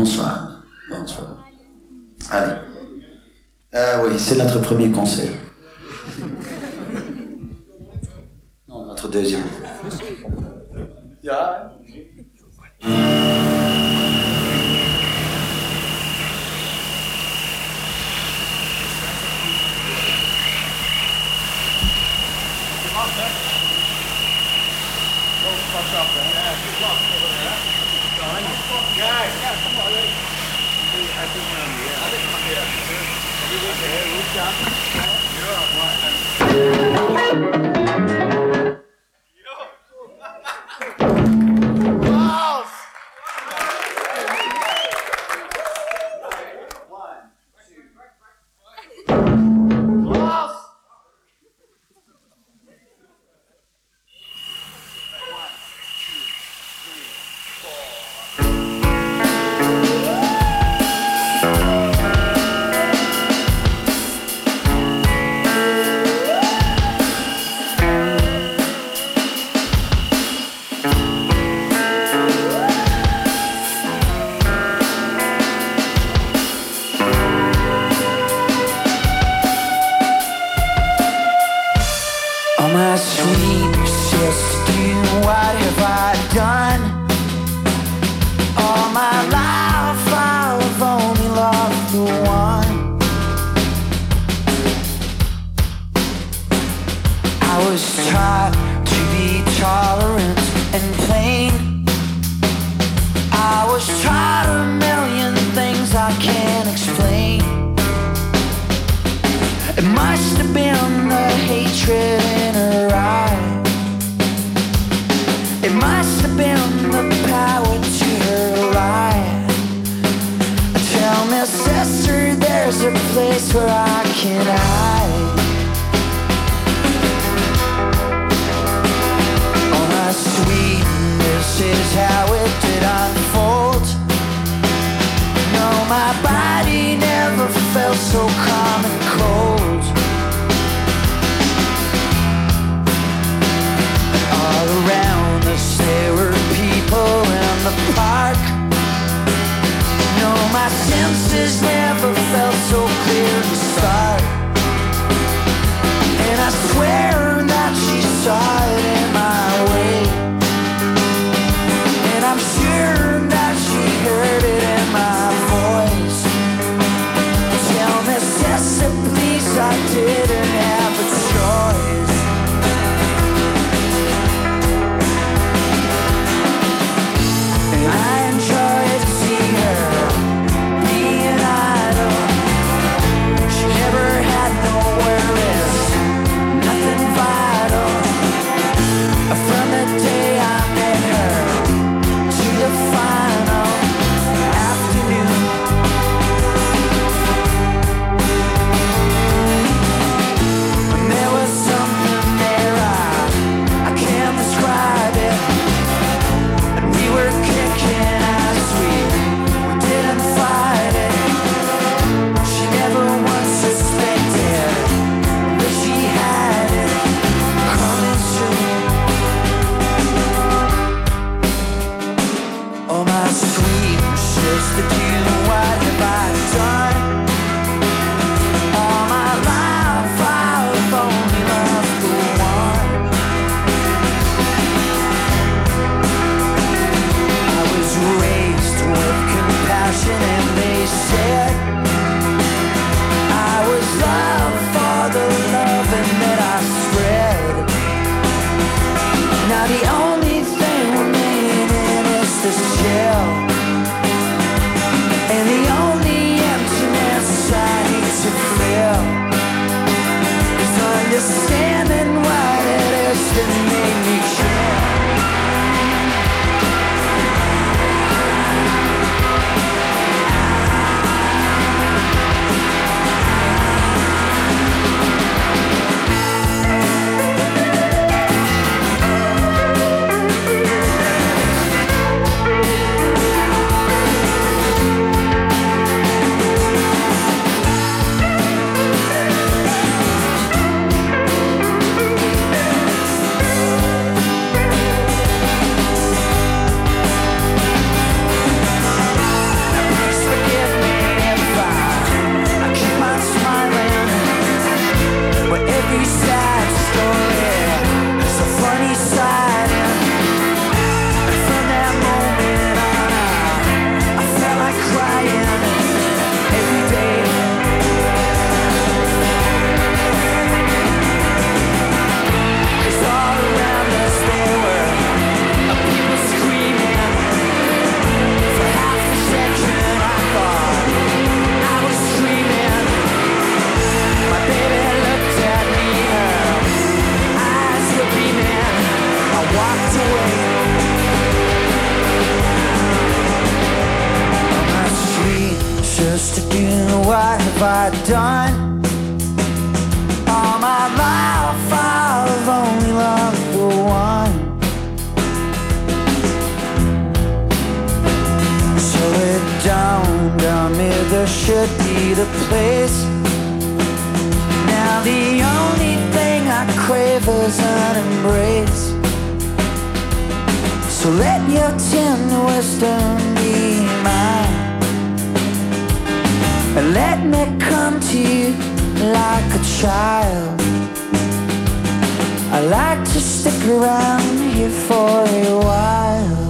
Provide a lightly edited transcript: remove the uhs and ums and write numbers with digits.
bonsoir. Bonsoir. Allez. Oui, c'est notre premier concert. Non, notre deuxième. Ja. On my sweet sister, what have I done? All my life I've only loved the one. I was taught to be tolerant and plain. I was taught a million things I can't explain. It must have been the hatred in her eye. It must have been the power to her lie. Tell me, sister, there's a place where I can hide. Oh, my sweet, this is how it did unfold. No, my body never felt so calm and cold. All around us there were people in the park. No, my senses never felt so clear to start. done. All my life I've only loved the one. So it dawned on me there should be the place. Now the only thing I crave is an embrace. So let your tender wisdom be mine, and let me come to you like a child. I like to stick around here for a while.